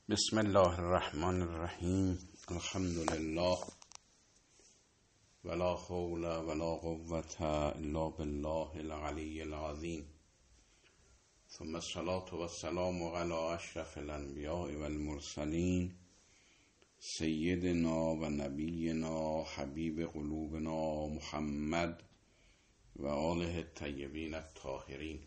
بسم الله الرحمن الرحیم. الحمد لله ولا حول ولا قوة الا بالله العلی العظیم، ثم الصلاة والسلام على اشرف الانبیاء والمرسلین سیدنا و نبینا حبیب قلوبنا محمد و آله الطیبین الطاهرین،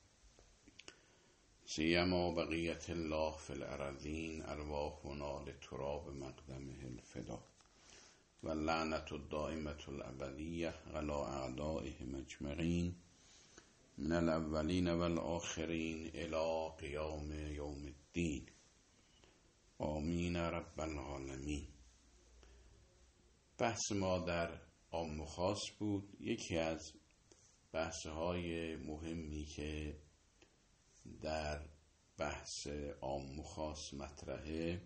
سیما بقیت الله فی الارضین، ارواحنا لتراب مقدمه الفدا و لعنت الدائمة الابدیه علی اعدائهم اجمعین من الاولین والآخرین الی قیام یوم الدین، آمین رب العالمین. بحث ما در عام و خاص بود. یکی از بحث‌های مهمی که در بحث عام و خاص مطرحه،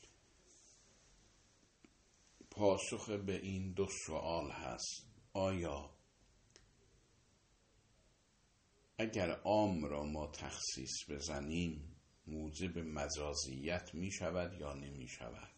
پاسخ به این دو سوال هست: آیا اگر عام را ما تخصیص بزنیم موجب مجازیت می شود یا نمی شود؟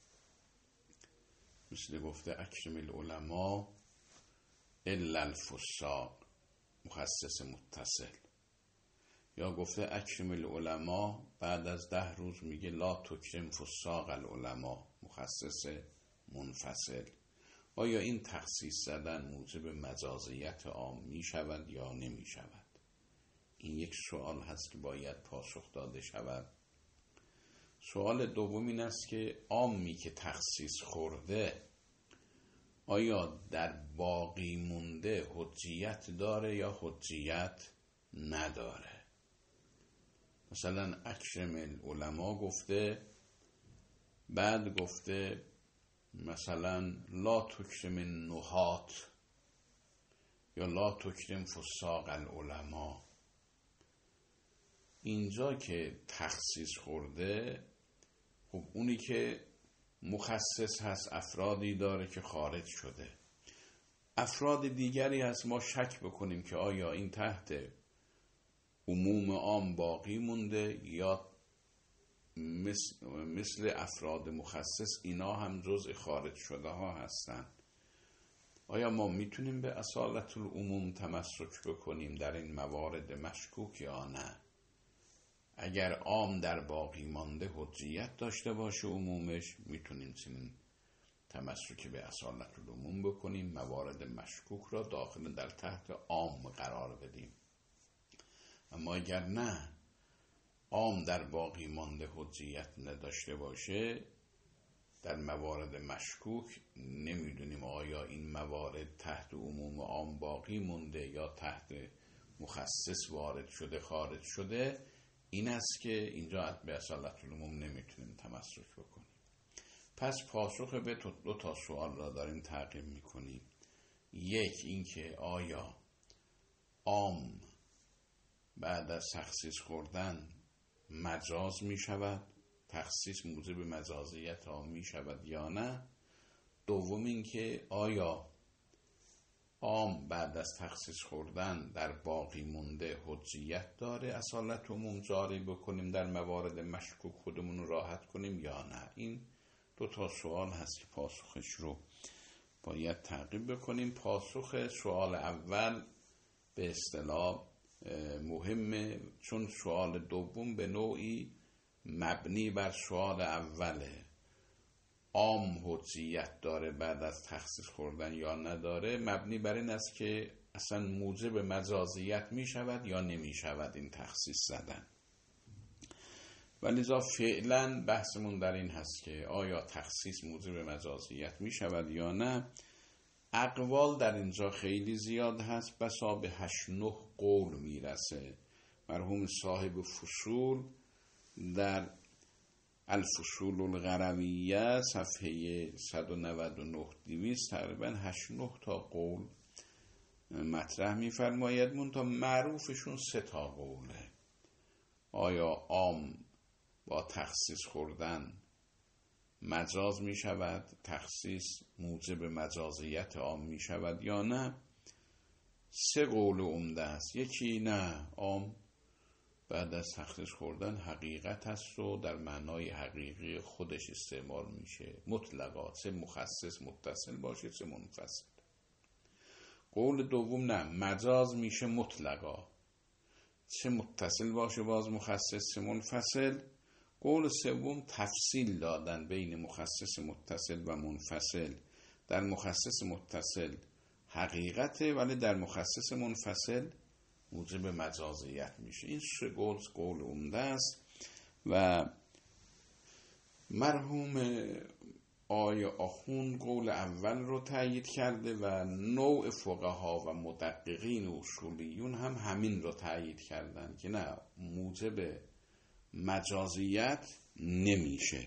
مثل گفته اکرم العلماء الا الفساق، مخصص متصل. یا گفته اکرم العلماء، بعد از 10 روز میگه لا تکرم فساق العلماء، مخصص منفصل. آیا این تخصیص زدن موجب مجازیت عام می شود یا نمی شود؟ این یک سوال هست که باید پاسخ داده شود. سوال دوم این است که عامی که تخصیص خورده آیا در باقی مونده حجیت داره یا حجیت نداره؟ مثلا اکرم العلماء گفته، بعد گفته مثلا لا تکرم النحات یا لا تکرم فساق العلماء. اینجا که تخصیص خورده، خب اونی که مخصص هست افرادی داره که خارج شده، افراد دیگری هست ما شک بکنیم که آیا این تحت عموم عام باقی مونده یا مثل افراد مخصص اینا هم جزء خارج شده ها هستن. آیا ما میتونیم به اصالت العموم تمسک بکنیم در این موارد مشکوک یا نه؟ اگر عام در باقی مانده حجیت داشته باشه عمومش، میتونیم چنین تمسک به اصالت العموم بکنیم، موارد مشکوک را داخل در تحت عام قرار بدیم. اما اگر نه، عام در باقی مانده حجیت نداشته باشه، در موارد مشکوک نمیدونیم آیا این موارد تحت عموم عام باقی مونده یا تحت مخصص وارد شده خارج شده. این است که اینجا به اصالت العموم نمیتونیم تمسک بکنیم. پس پاسخ به دو تا سوال را داریم تعقیب میکنیم. یک، این که آیا عام بعد از تخصیص خوردن مجاز می شود، تخصیص موجب مجازیت عام می شود یا نه؟ دوم این که آیا عام بعد از تخصیص خوردن در باقی مونده حجیت داره، اصالت عموم جاری بکنیم در موارد مشکوک خودمون رو راحت کنیم یا نه؟ این دو تا سوال هست که پاسخش رو باید تعقیب بکنیم. پاسخ سوال اول به اصطلاح مهمه، چون سوال دوم به نوعی مبنی بر سوال اوله. عام حجیت داره بعد از تخصیص خوردن یا نداره، مبنی بر این است که اصلا موجب مجازیت می شود یا نمی شود این تخصیص زدن. ولذا فعلا بحثمون در این هست که آیا تخصیص موجب مجازیت می شود یا نه. اقوال در اینجا خیلی زیاد هست، بسا به 8-9 قول میرسه. مرحوم صاحب فصول در الفصول الغرویه صفحه 199-200 تقریبا 8-9 تا قول مطرح میفرماید. منتها معروفشون 3 تا قوله. آیا عام با تخصیص خوردن مجاز می شود، تخصیص موجب مجازیت عام می شود یا نه؟ 3 قول عمده است. یکی نه، عام بعد از تخصیص خوردن حقیقت هست و در معنای حقیقی خودش استعمال میشه مطلقا، چه مخصص متصل باشه چه منفصل. قول دوم نه، مجاز میشه مطلقا، چه متصل باشه باز مخصص چه منفصل. قول سوم تفصیل دادن بین مخصص متصل و منفصل. در مخصص متصل حقیقته ولی در مخصص منفصل موجب مجازیت میشه. این سه قول عمده است و مرحوم آقای آخوند قول اول رو تایید کرده و نوع فقها و مدققین و اصولیون هم همین رو تایید کردن که نه، موجب مجازیت نمیشه.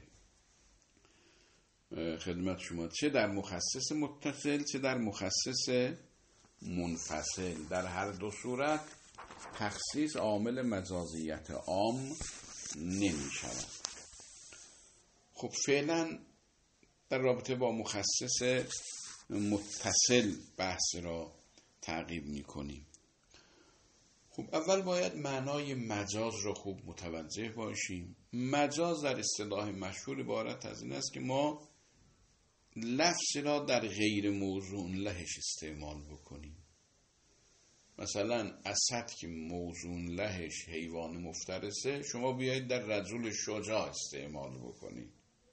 خدمت شما چه در مخصص متصل چه در مخصص منفصل، در هر دو صورت تخصیص عامل مجازیت عام نمی شود. خب فعلا در رابطه با مخصص متصل بحث را تعقیب می کنیم. خب اول باید معنای مجاز را خوب متوجه باشیم. مجاز در اصطلاح مشهور عبارت از این است که ما لفظ را در غیر موضوع لهش استعمال بکنیم. مثلا اسد که موضوع لهش حیوان مفترسه، شما بیایید در رجل شجاع استعمال بکنید.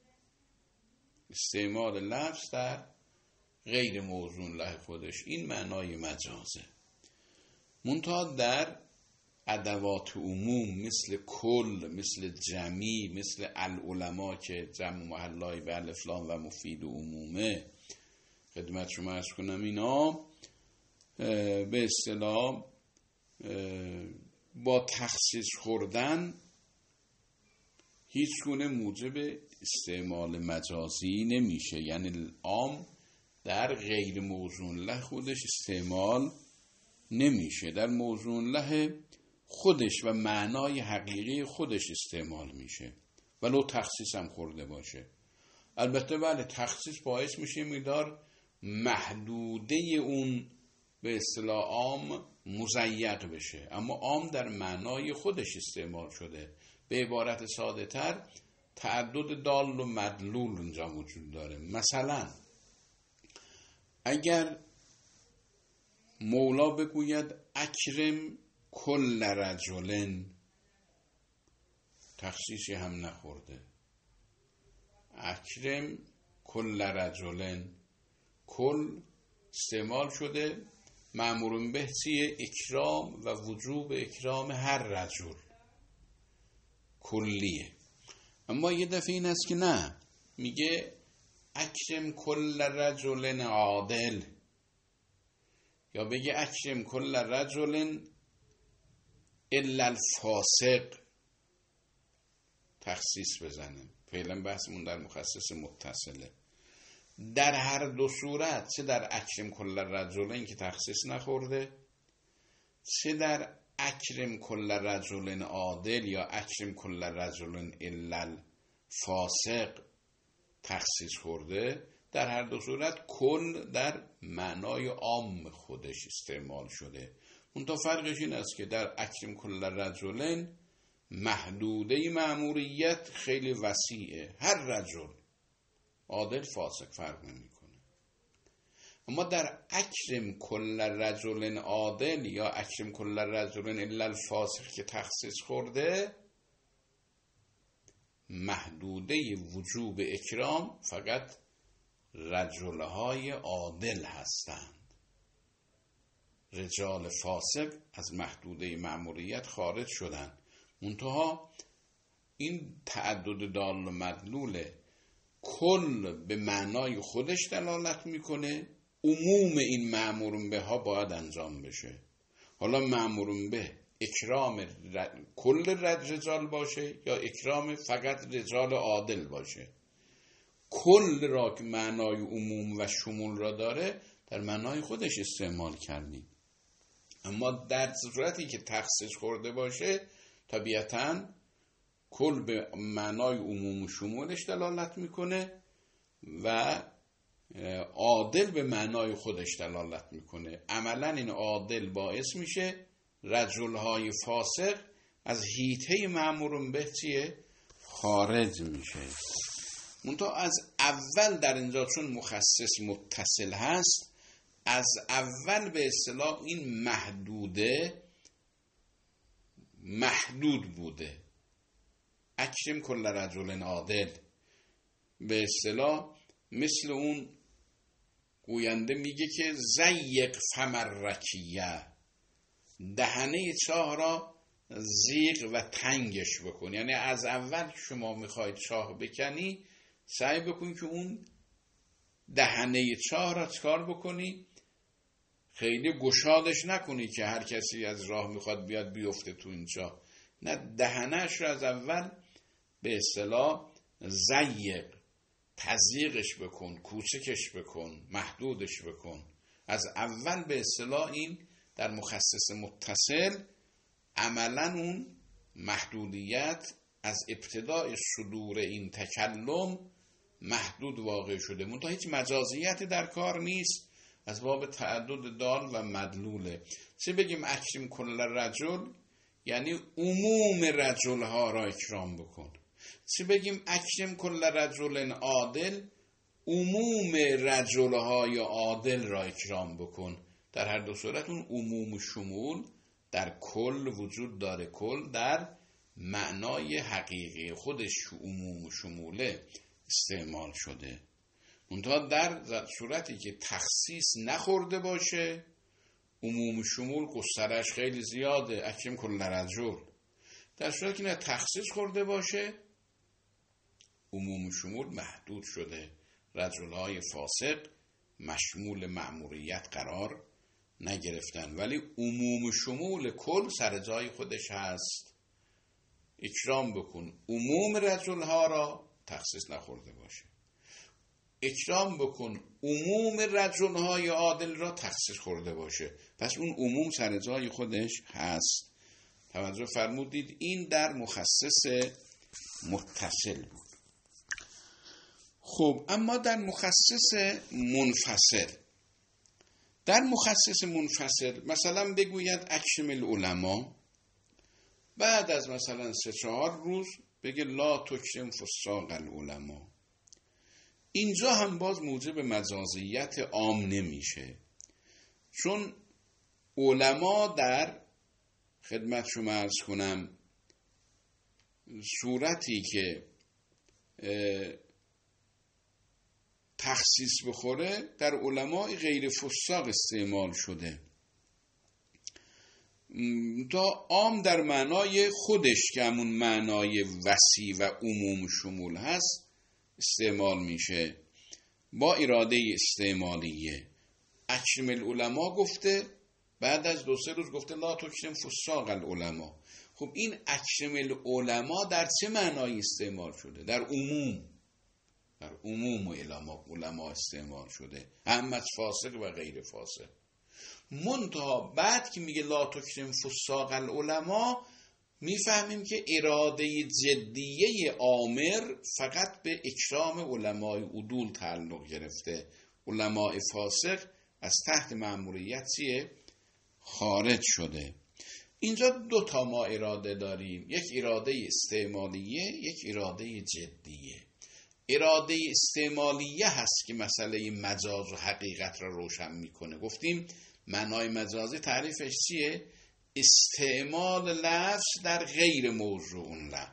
استعمال لفظ در غیر موضوع له خودش، این معنای مجازه. منتها در ادوات عموم مثل کل، مثل جمی، مثل العلماء که جمع محلای به الف لام و مفید و عمومه، خدمت شما عرض کنم اینا به اصطلاح با تخصیص خوردن هیچ گونه موجب استعمال مجازی نمیشه. یعنی عام در غیر موضوع له خودش استعمال نمیشه، در موضوع له خودش و معنای حقیقی خودش استعمال میشه ولو تخصیص هم خورده باشه. البته بله، تخصیص باعث میشه مقدار محدوده اون به اصطلاح عام مضیق بشه، اما عام در معنای خودش استعمال شده. به عبارت ساده تر تعدد دال و مدلول اونجا وجود داره. مثلا اگر مولا بگوید اکرم کل رجلن، تخصیصی هم نخورده. اکرم کل رجلن، کل استعمال شده، مأمورون به چیه؟ اکرام و وجوب اکرام هر رجل، کلیه. اما یه دفعه این است که نه، میگه اکرم کل رجل عادل، یا بگه اکرم کل رجل الا الفاسق، تخصیص بزنه. فعلا بحثمون در مخصص متصله. در هر دو صورت، چه در اکرم کل رجلین که تخصیص نخورده، چه در اکرم کل رجل عادل یا اکرم کل رجل الا الفاسق تخصیص خورده، در هر دو صورت کل در معنای عام خودش استعمال شده. منتها فرقش این است که در اکرم کل رجلین محدوده مأموریت خیلی وسیعه، هر رجل، عادل فاسق فرق نمیکنه. اما در اکرم کل رجل عادل یا اکرم کل رجل الا الفاسق که تخصیص خورده، محدوده وجوب اکرام فقط رجلهای عادل هستند. رجال فاسق از محدوده مأموریت خارج شدند. منتها این تعدد دال و مدلول کل به معنای خودش دلالت میکنه، عموم این مأمورون به ها باید انجام بشه. حالا مأمورون به اکرام کل رجال باشه یا اکرام فقط رجال عادل باشه، کل را که معنای عموم و شمول را داره در معنای خودش استعمال کردیم. اما در صورتی که تخصیص خورده باشه طبیعتاً کل به معنای عموم و شمولش دلالت میکنه و عادل به معنای خودش دلالت میکنه. عملاً این عادل باعث میشه رجلهای فاسق از حیطه مأمور به چیه؟ خارج میشه. منتها از اول در اینجا چون مخصص متصل هست، از اول به اصطلاح این محدود بوده. اکرم کل رجل عادل، به اصطلاح مثل اون گوینده میگه که زیق فمر رکیه، دهنه چاه را زیغ و تنگش بکن. یعنی از اول شما میخواید چاه بکنی، سعی بکن که اون دهنه چاه را چکار بکنی؟ خیلی گشادش نکنی که هر کسی از راه میخواد بیاد بیفته تو این چاه. نه، دهنهش را از اول به اصطلاح زیق، تضییقش بکن، کوچکش بکن، محدودش بکن. از اول به اصطلاح این در مخصص متصل عملا اون محدودیت از ابتدای صدور این تکلم محدود واقع شده. منتها هیچ مجازیت در کار نیست، از باب تعدد دال و مدلوله. چه بگیم اکرم کل رجل، یعنی عموم رجل ها را اکرام بکن. چه بگیم اکرم کل رجل عادل، عموم رجل های عادل را اکرام بکن. در هر دو صورت اون عموم شمول در کل وجود داره. کل در معنای حقیقی خودش عموم شموله استعمال شده. منتها در صورتی که تخصیص نخورده باشه، عموم شمول گسترش خیلی زیاده، اکرم کل رجل. در صورتی که نه تخصیص خورده باشه، عموم شمول محدود شده. رجل‌های فاسق مشمول مأموریت قرار نگرفتن، ولی عموم شمول کل سر جای خودش هست. اکرام بکن عموم رجل‌ها را، تخصیص نخورده باشه. اکرام بکن عموم رجل‌های عادل را، تخصیص خورده باشه. پس اون عموم سر جای خودش هست. توجه فرمودید؟ این در مخصص متصل بود. خب اما در مخصص منفصل، در مخصص منفصل مثلا بگوید اکرم العلماء، بعد از مثلا 3-4 روز بگه لا تکرم فساق العلماء. اینجا هم باز موجب مجازیت عام نمیشه، چون علما در خدمت شما عرض کنم صورتی که تخصیص بخوره در علماء غیر فساق استعمال شده. تا عام در معنای خودش که همون معنای وسیع و عموم شمول هست استعمال میشه با اراده استعمالیه. اکرم العلماء گفته، بعد از 2-3 روز گفته لا تکرم فساق العلماء. خب این اکرم العلماء در چه معنایی استعمال شده؟ در عموم علماء استعمال شده، هم از فاسق و غیر فاسق. منتها بعد که میگه لا تکرم فساق العلماء، میفهمیم که اراده جدیه آمر فقط به اکرام علمای عدول تعلق گرفته. علماء فاسق از تحت مأموریت خارج شده. اینجا 2 ما اراده داریم، یک اراده استعمالیه، یک اراده جدیه. اراده استعمالیه هست که مسئله مجاز و حقیقت را روشن میکنه. گفتیم معنای مجازی تعریفش چیه؟ استعمال لفظ در غیر موضوع اون لفظ.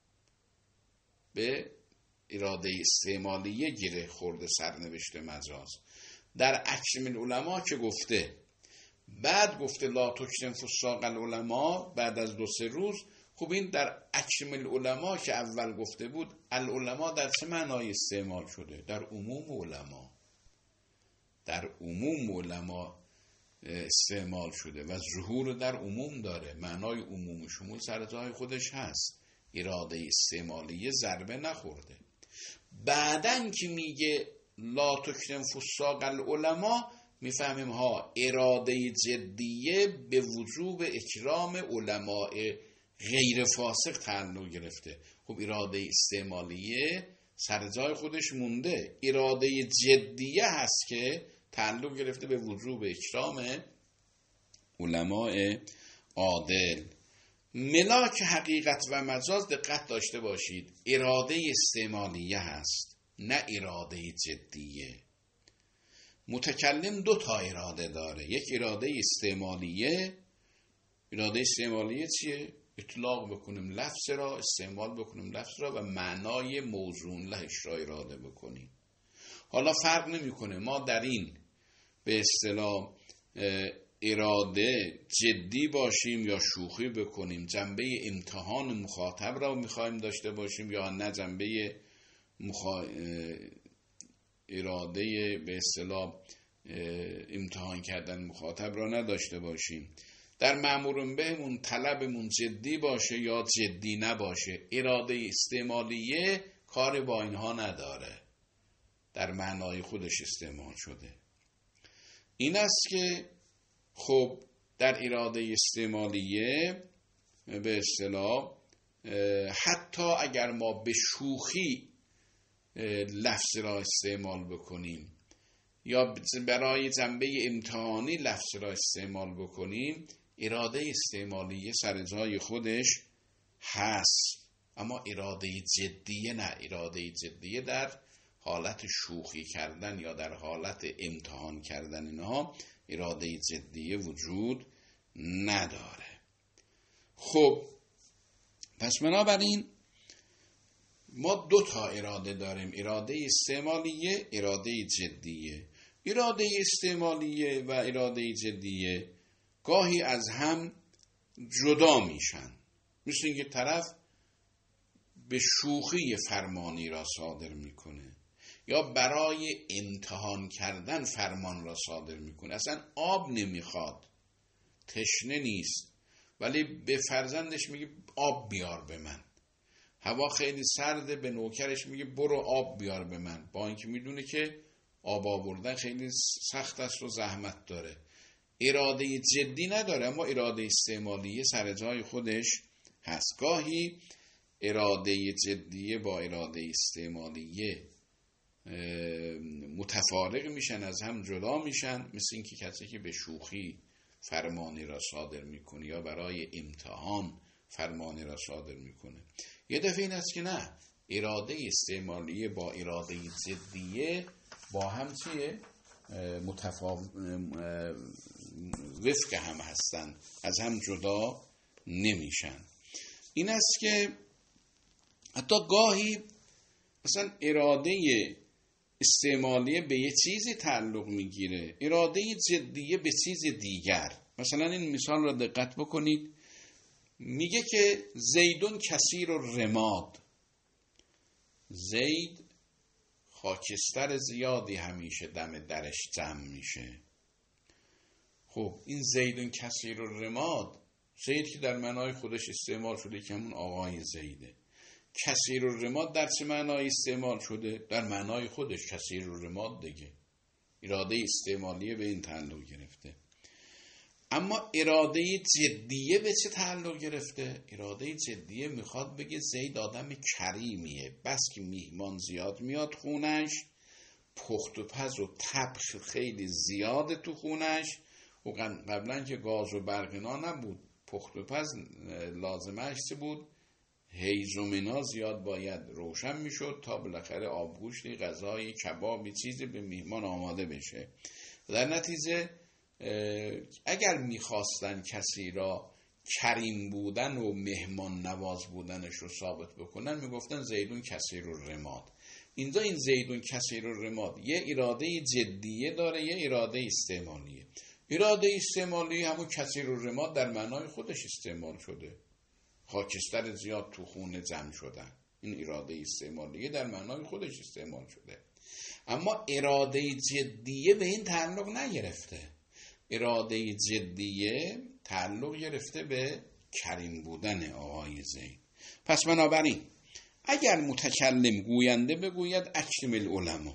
به اراده استعمالیه گره خورده سرنوشت مجاز. در اکرم العلماء که گفته، بعد گفته لا تکرم فساق العلماء بعد از 2-3 روز. خب این در اکرم العلماء که اول گفته بود، العلماء در چه معنای استعمال شده؟ در عموم علماء. در عموم علماء استعمال شده و ظهور در عموم داره. معنای عموم شمول سر جای خودش هست، اراده استعمالیه ضربه نخورده. بعدن که میگه لا تکرم فساق العلماء، میفهمیم ها اراده جدیه به وجوب اکرام علماء غیر فاسق تعلق گرفته. خب اراده استعمالیه سر جای خودش مونده، اراده جدیه هست که تعلق گرفته به وجوب اکرام علماء عادل. ملاک حقیقت و مجاز دقت داشته باشید اراده استعمالیه هست، نه اراده جدیه. متکلم 2 تا اراده داره، یک اراده استعمالیه. اراده استعمالیه چیه؟ اطلاق بکنیم لفظ را، استعمال بکنیم لفظ را و معنای موزون لهش را اراده بکنیم. حالا فرق نمیکنه ما در این به اصطلاح اراده جدی باشیم یا شوخی بکنیم، جنبه امتحان مخاطب را میخوایم داشته باشیم یا نه جنبه اراده به اصطلاح امتحان کردن مخاطب را نداشته باشیم. در مأمور بهمون طلبمون جدی باشه یا جدی نباشه، اراده استعمالیه کار با اینها نداره، در معنای خودش استعمال شده. این است که خب در اراده استعمالیه به اصطلاح حتی اگر ما به شوخی لفظ را استعمال بکنیم یا برای جنبه امتحانی لفظ را استعمال بکنیم، اراده استعمالیه سر جای خودش هست. اما اراده جدیه نه، اراده جدیه در حالت شوخی کردن یا در حالت امتحان کردن اینها اراده جدیه وجود نداره. خب پس بنابراین ما 2 تا اراده داریم، اراده استعمالیه، اراده جدیه. اراده استعمالیه و اراده جدیه گاهی از هم جدا میشن، مثل اینکه طرف به شوخی فرمانی را صادر میکنه یا برای امتحان کردن فرمان را صادر میکنه. اصلا آب نمیخواد، تشنه نیست، ولی به فرزندش میگه آب بیار به من. هوا خیلی سرده، به نوکرش میگه برو آب بیار به من، با اینکه میدونه که آب آوردن خیلی سخت است و زحمت داره. اراده جدی نداره، اما اراده استعمالیه سر جای خودش هست. گاهی اراده جدیه با اراده استعمالیه متفارق میشن، از هم جدا میشن، مثل اینکه کسی که به شوخی فرمانی را صادر میکنه یا برای امتحان فرمانی را صادر میکنه. یه دفعه این است که نه، اراده استعمالیه با اراده جدیه با هم چیه؟ وفق هم هستن، از هم جدا نمیشن. این است که حتی گاهی مثلا اراده استعمالیه به یه چیزی تعلق میگیره، اراده جدیه به چیز دیگر. مثلا این مثال را دقت بکنید، میگه که زیدون کثیر الرماد، زید خاکستر زیادی همیشه دم درش جمع میشه. خب این زیدون کثیر الرماد، زید که در معنای خودش استعمال شده که همون آقای زیده. کثیر الرماد در چه معنای استعمال شده؟ در معنای خودش کثیر الرماد دیگه، اراده استعمالیه به این تعلق گرفته. اما اراده جدیه به چه تعلق گرفته؟ اراده جدیه میخواد بگه زید آدم کریمیه، بس که میهمان زیاد میاد خونش، پخت و پز و طبخ خیلی زیاده تو خونش، و قبلا که گاز و برق اینا نبود، پخت و پز لازمش چه بود؟ هیزومنا زیاد باید روشن میشد تا بالاخره آبگوشتی، غذای، کبابی، چیزی به میهمان آماده بشه. در نتیجه اگر میخواستن کسی را کریم بودن و مهمان نواز بودنش رو ثابت بکنن، میگفتن زیدون کثیر الرماد. اینجا این زیدون کثیر الرماد یه اراده جدیه داره، یه اراده استعمالیه. اراده استعمالی همون کثیر الرماد در معنای خودش استعمال شده، خاکستر زیاد تو خونه جمع شدن، این اراده استعمالیه در معنای خودش استعمال شده. اما اراده جدیه به این تعلق نگرفته، اراده جدیه تعلق گرفته به کریم بودن آقای زید. پس بنابراین اگر متکلم گوینده بگوید اکرم العلماء،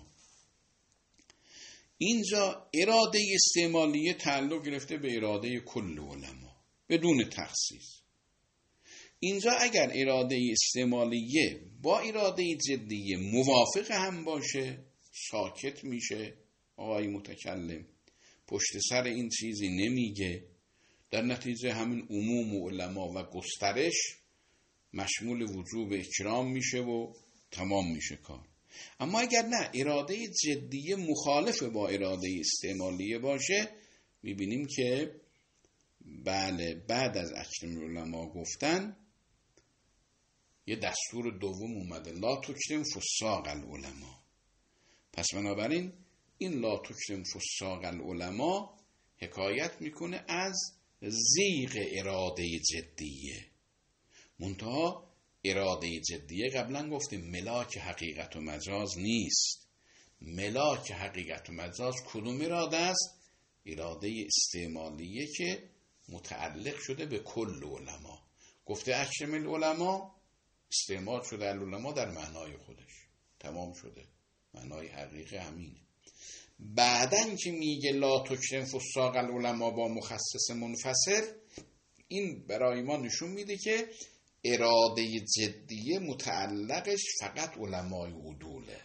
اینجا اراده استعمالیه تعلق گرفته به اراده کل علما بدون تخصیص. اینجا اگر اراده استعمالیه با اراده جدیه موافق هم باشه، ساکت میشه آقای متکلم، پشت سر این چیزی نمیگه، در نتیجه همین عموم علما و گسترش مشمول وجوب اکرام میشه و تمام میشه کار. اما اگر نه اراده جدیه مخالف با اراده استعمالیه باشه، میبینیم که بله بعد از اکرم العلماء گفتن یه دستور دوم اومده، لا تکرم فساق العلماء. پس بنابراین این لا تکرم فساق العلماء حکایت میکنه از زیغ اراده جدیه. منتها اراده جدیه قبلا گفتیم ملاک حقیقت و مجاز نیست. ملاک حقیقت و مجاز کدوم اراده است؟ اراده استعمالیه که متعلق شده به کل علما. گفته اکرم العلماء، استعمال شده العلماء در معنای خودش، تمام شده، معنای حقیقی همینه. بعدن که میگه لا تکرم فساق العلماء با مخصص منفصل، این برای ما نشون میده که اراده جدیه متعلقش فقط علمای عدوله،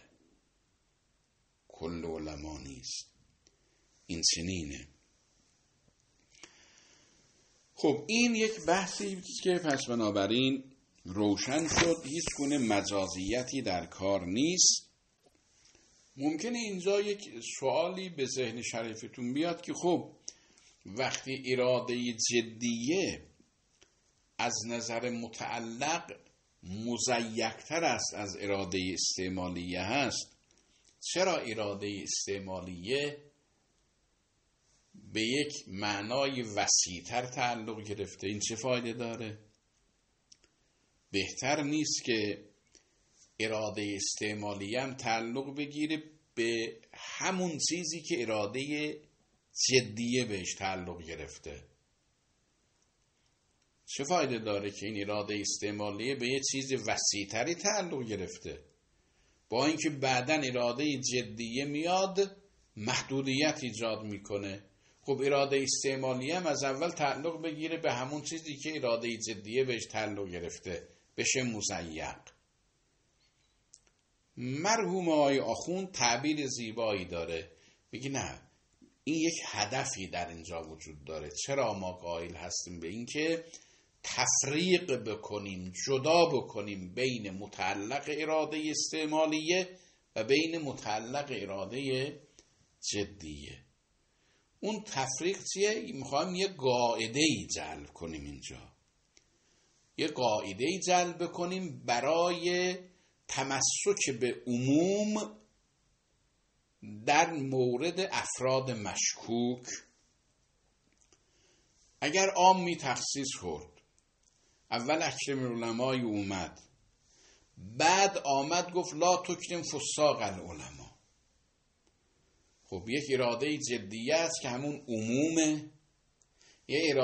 کل علما نیست. این چنینه. خب این یک بحثی که پس بنابراین روشن شد هیچ گونه مجازیتی در کار نیست. ممکنه اینجا یک سوالی به ذهن شریفتون بیاد که خب وقتی اراده جدیه از نظر متعلق مضیق‌تر است از اراده استعمالیه هست، چرا اراده استعمالیه به یک معنای وسیع‌تر تعلق گرفته؟ این چه فایده داره؟ بهتر نیست که اراده استعمالیه هم تعلق بگیره به همون چیزی که اراده جدیه بهش تعلق گرفته؟ چه فایده داره که این اراده استعمالیه به یه چیز وسیع‌تری تعلق گرفته، با اینکه بعداً اراده جدیه میاد محدودیت ایجاد میکنه؟ خب اراده استعمالیه هم از اول تعلق بگیره به همون چیزی که اراده جدیه بهش تعلق گرفته، بشه مضیق. مرحوم آقای آخوند تعبیر زیبایی داره، بگی نه این یک هدفی در اینجا وجود داره. چرا ما قائل هستیم به این که تفریق بکنیم، جدا بکنیم بین متعلق اراده استعمالیه و بین متعلق اراده جدیه؟ اون تفریق چیه؟ میخوایم یه قاعده‌ای جلب کنیم اینجا، یه قاعده‌ای جلب کنیم برای تمسک به عموم در مورد افراد مشکوک. اگر عامی تخصیص خورد، اول اکرم العلماء اومد، بعد آمد گفت لا تکرم فساق العلماء، خب یک اراده جدیه است که همون عمومه، یک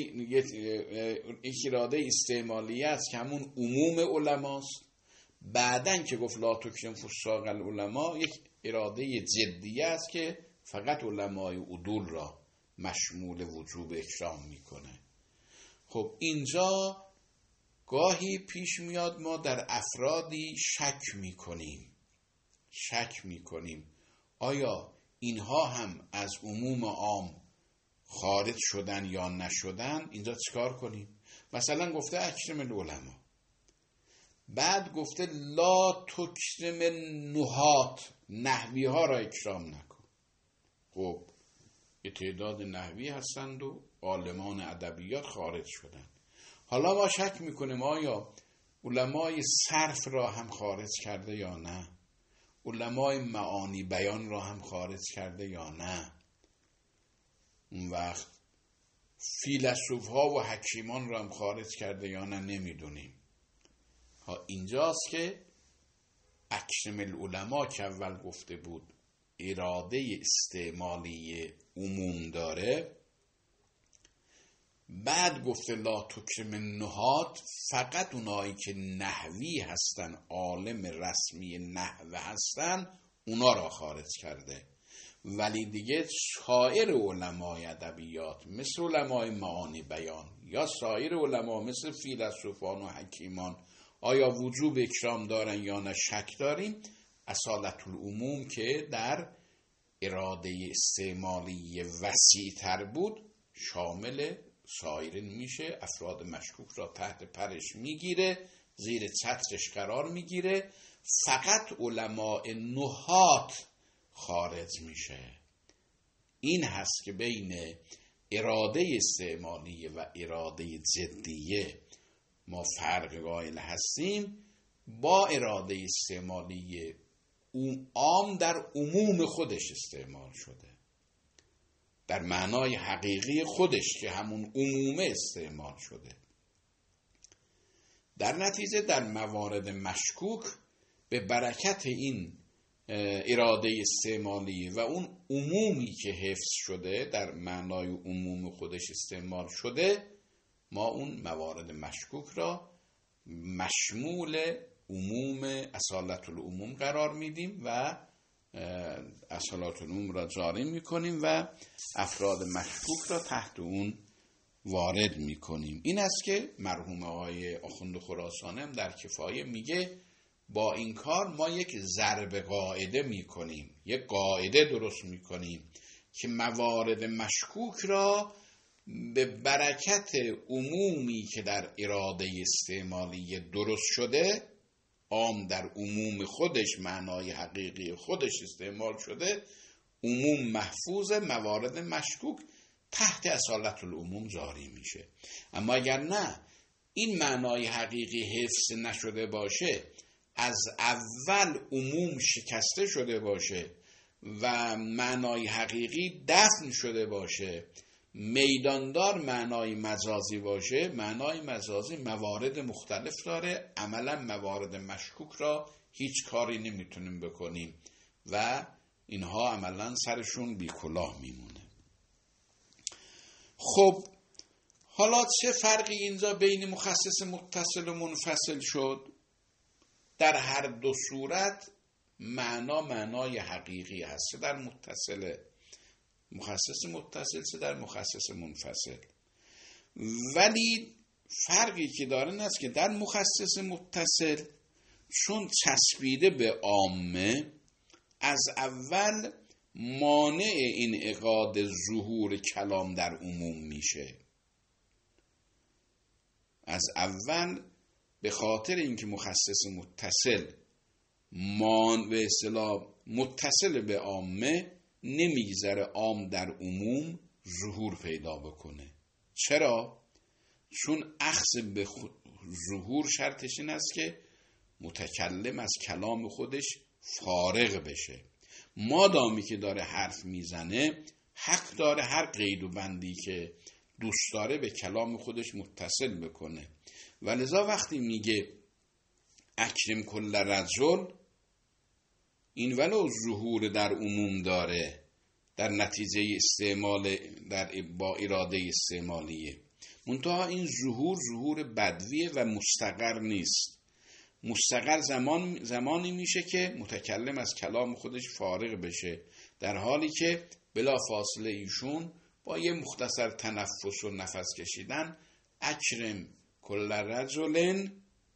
اراده استعمالیه است که همون عموم علماست. بعدن که گفت لا تکرم فساق العلماء، یک اراده جدیه است که فقط علمای عدول را مشمول وجوب اکرام میکنه. خب اینجا گاهی پیش میاد ما در افرادی شک میکنیم آیا اینها هم از عموم عام خارج شدن یا نشدن؟ اینجا چیکار کنیم؟ مثلا گفته اکرم العلماء، بعد گفته لا تکرم نحات، نحوی ها را اکرام نکن. خب یه تعداد نحوی هستند و عالمان ادبیات خارج شدن. حالا ما شک میکنیم آیا علمای صرف را هم خارج کرده یا نه، علمای معانی بیان را هم خارج کرده یا نه. اون وقت فیلسوف ها و حکیمان را هم خارج کرده یا نه، نمیدونیم. اینجاست که اکرم العلماء که اول گفته بود اراده استعمالی عموم داره، بعد گفته لا تکرم النحات، فقط اونایی که نحوی هستن، عالم رسمی نحوه هستن، اونا را خارج کرده. ولی دیگه سایر علمای ادبیات مثل علمای معانی بیان یا سایر علما مثل فیلسوفان و حکیمان آیا وجوب اکرام دارن یا نه شک داریم. اصالت العموم که در اراده استعمالی وسیع تر بود شامل سایرین میشه، افراد مشکوک را تحت پرش میگیره، زیر چترش قرار میگیره، فقط علماء نحات خارج میشه. این هست که بین اراده استعمالیه و اراده جدیه ما فرق قائل هستیم. با اراده استعمالیه عام در عموم خودش استعمال شده، در معنای حقیقی خودش که همون عمومه استعمال شده. در نتیجه در موارد مشکوک به برکت این اراده استعمالی و اون عمومی که حفظ شده در معنای عموم خودش استعمال شده، ما اون موارد مشکوک را مشمول عموم اصالت العموم قرار میدیم و اصالت العموم را جاری میکنیم و افراد مشکوک را تحت اون وارد میکنیم. این است که مرحوم آقای آخوند خراسانی هم در کفایه میگه با این کار ما یک ضرب قاعده میکنیم، یک قاعده درست میکنیم که موارد مشکوک را به برکت عمومی که در اراده استعمالی درست شده، عام در عموم خودش معنای حقیقی خودش استعمال شده، عموم محفوظ، موارد مشکوک تحت اصالت العموم جاری میشه. اما اگر نه این معنای حقیقی حفظ نشده باشه، از اول عموم شکسته شده باشه و معنای حقیقی دفن شده باشه، میداندار معنای مجازی باشه، معنای مجازی موارد مختلف داره، عملا موارد مشکوک را هیچ کاری نمیتونیم بکنیم و اینها عملا سرشون بی کلاه میمونه. خب حالا چه فرقی اینجا بین مخصص متصل و منفصل شد؟ در هر دو صورت معنای حقیقی هست، چه در مخصص متصل چه در مخصص منفصل. ولی فرقی که داره این است که در مخصص متصل چون چسبیده به عامه، از اول مانع انعقاد ظهور کلام در عموم میشه. از اول به خاطر اینکه مخصص متصل به اصطلاح متصل به عامه، نمیگذره عام در عموم ظهور پیدا بکنه. چرا؟ چون اخذ به ظهور شرطش این است که متکلم از کلام خودش فارغ بشه. مادامی که داره حرف میزنه، حق داره هر قید و بندی که دوست داره به کلام خودش متصل بکنه. ولذا وقتی میگه اکرم کل رجل، این ولو ظهور در عموم داره در نتیجه استعمال با اراده استعمالیه، منتها این ظهور بدویه و مستقر نیست. مستقر زمانی میشه که متکلم از کلام خودش فارغ بشه، در حالی که بلا فاصله ایشون با یه مختصر تنفس و نفس کشیدن اکرم کل رجل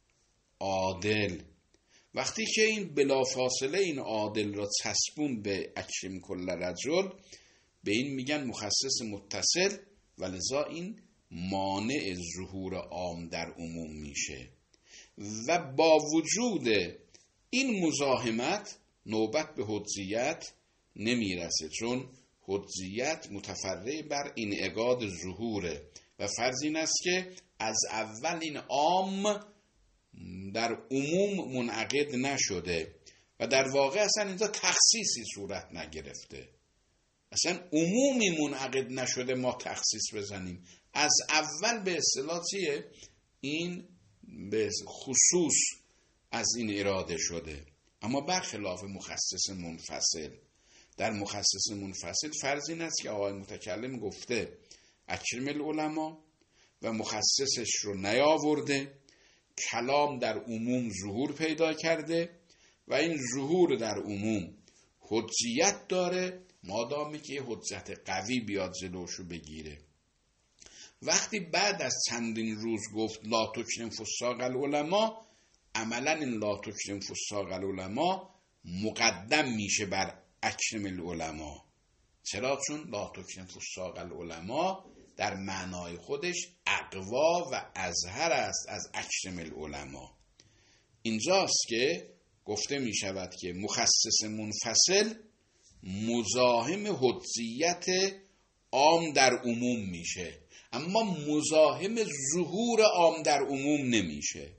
عادل، وقتی که این بلا فاصله این عادل را چسبون به اکرم کل رجل، به این میگن مخصص متصل، ولذا این مانع ظهور عام در عموم میشه. و با وجود این مزاحمت نوبت به حجیت نمیرسه، چون حجیت متفرع بر انعقاد ظهوره و فرض این است که از اول این عام در عموم منعقد نشده و در واقع اصلا اینجا تخصیصی صورت نگرفته، اصلا عمومی منعقد نشده ما تخصیص بزنیم. از اول به اصطلاح چیه؟ این به خصوص از این اراده شده. اما برخلاف مخصص منفصل، در مخصص منفصل فرض این است که آقای متکلم گفته اکرم العلماء و مخصصش رو نیاورده، کلام در عموم ظهور پیدا کرده و این ظهور در عموم حجیت داره، مادامی که حجت قوی بیاد جلوشو بگیره. وقتی بعد از چندین روز گفت لا تکرم فساق العلماء، عملا این لا تکرم فساق العلماء مقدم میشه بر اکرم العلماء. چرا؟ چون لا تکرم فساق العلماء در معنای خودش اقوا و اظهر است از اکرم العلماء. اینجاست که گفته می شود که مخصص منفصل مزاحم حجیت عام در عموم میشه، اما مزاحم ظهور عام در عموم نمیشه.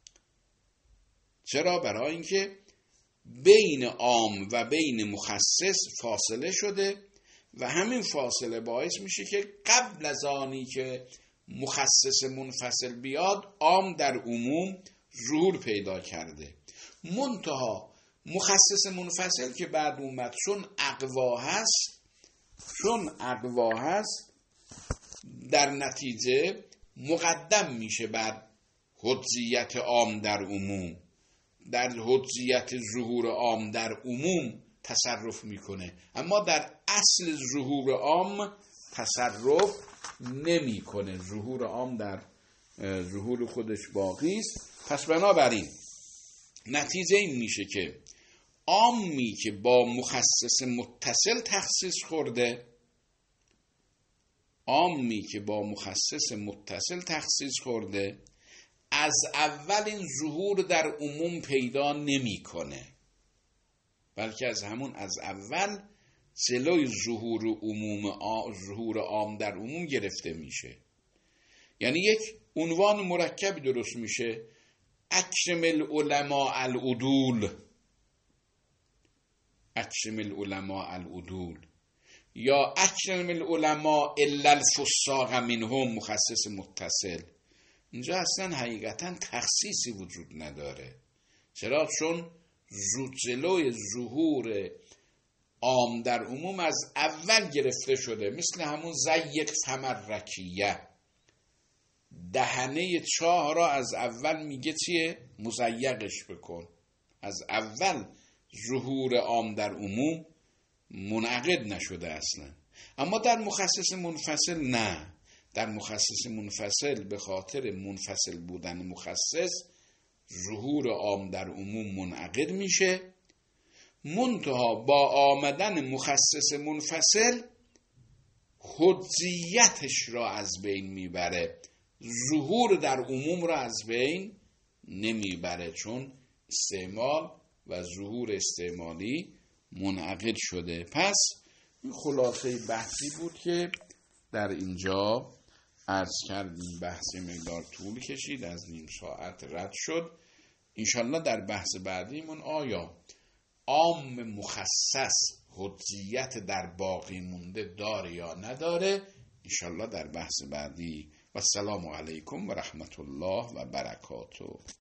چرا؟ برای اینکه بین عام و بین مخصص فاصله شده و همین فاصله باعث میشه که قبل از آنی که مخصص منفصل بیاد عام در عموم ظهور پیدا کرده. منتها مخصص منفصل که بعد اومد چون اقوا هست در نتیجه مقدم میشه بر حجیت عام در عموم، در حجیت ظهور عام در عموم تصرف میکنه، اما در اصل ظهور عام تصرف نمیکنه. ظهور عام در ظهور خودش باقی است. پس بنابراین نتیجه این میشه که عامی که با مخصص متصل تخصیص خورده از اول این ظهور در عموم پیدا نمیکنه، بلکه از اول جلوی ظهور عام در عموم گرفته میشه. یعنی یک عنوان مرکبی درست میشه، اکرم العلماء العدول یا اکرم العلماء الا الفساق منهم مخصص متصل. اینجا اصلا حقیقتا تخصیصی وجود نداره. چرا؟ چون جلوی ظهور عام در عموم از اول گرفته شده، مثل همون زیق فمر رکیه، دهنه چاه را از اول میگه چیه؟ مزیقش بکن. از اول ظهور عام در عموم منعقد نشده اصلا. اما در مخصص منفصل نه. در مخصص منفصل به خاطر منفصل بودن مخصص ظهور عام در عموم منعقد میشه، منتها با آمدن مخصص منفصل حجیتش را از بین میبره، ظهور در عموم را از بین نمیبره، چون استعمال و ظهور استعمالی منعقد شده. پس این خلاصه بحثی بود که در اینجا عرض کردیم. بحثی مقدار طول کشید، از نیم ساعت رد شد. انشالله در بحث بعدیمون آیا عام مخصص حجیت در باقی مونده داره یا نداره، انشالله در بحث بعدی. و السلام علیکم و رحمت الله و برکاته.